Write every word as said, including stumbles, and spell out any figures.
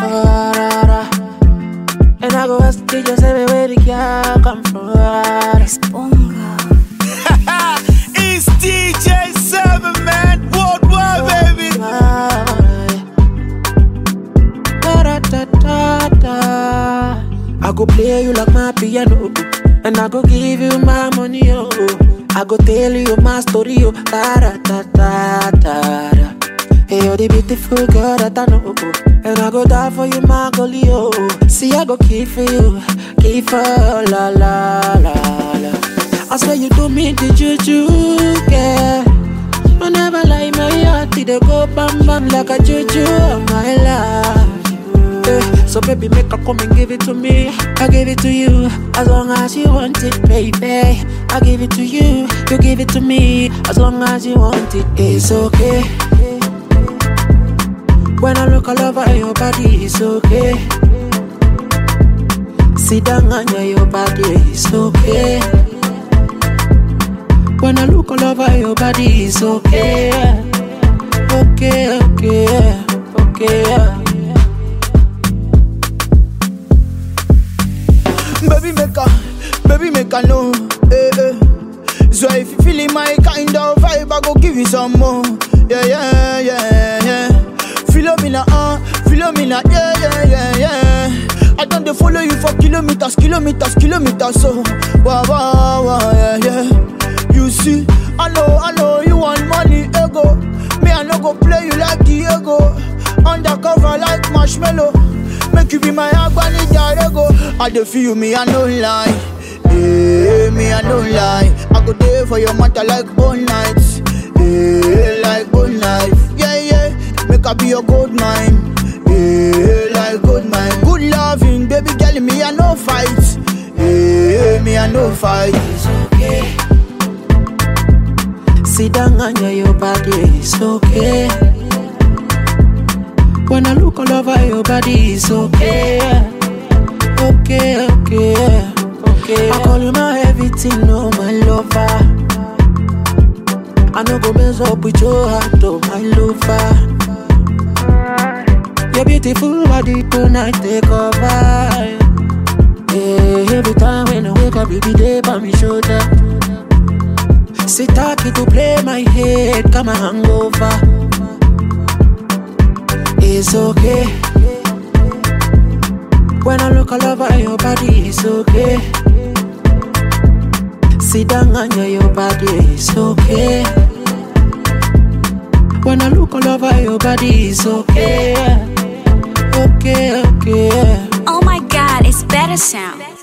And I go ask you just everywhere the girl come from. Esponga. It's D J Seven, man. Worldwide, baby. I go play you like my piano, and I go give you my money, oh. I go tell you my story, oh. Da da da da da. Hey, you're the beautiful girl that I know, and I go die for you, my girlie, oh. See, I go keep for you, keep for la la la la. I swear you do me the juju, yeah. I never lie, my heart did go bam bam like a juju, oh, my love. Yeah. So baby, make her come and give it to me. I give it to you as long as you want it, baby. I give it to you, you give it to me as long as you want it. It's okay. When I look all over your body, it's okay. Sit down under your body, it's okay. When I look all over your body, it's okay. Okay, okay, okay. Baby make a, baby make a know, eh, eh. So if you feeling my kind of vibe, I go give you some more. Yeah, yeah, yeah, yeah. Philomena, uh, Philomena, yeah, yeah, yeah, yeah. I don't follow you for kilometers, kilometers, kilometers, so wow, wow, wow, yeah, yeah. You see, I know, I know you want money, ego. Me, I no go play you like Diego. Undercover like marshmallow. Make you be my agbani jarego. I dey feel me, I no lie. Yeah, me, I no lie. I go there for your matter like bone nights. Yeah, like bone knife. Yeah, yeah. Make I be your gold mine. Yeah, like gold mine. Good loving, baby girl, me, I no fight. Yeah, me, I no fight. It's okay. Sit down under your body, it's okay. When I look all over your body, it's okay. Okay, okay, okay. I call you my everything, no, my lover. I no go mess up with your heart, oh, my lover. Your beautiful body tonight take over. Yeah, every time when I wake up, you be there by my shoulder. Sit talking to play my head, come and hangover. It's okay. When I look all over your body, it's okay. Sit down under your body, it's okay. When I look all over your body, it's okay. Okay, okay. Oh my God, it's better sound.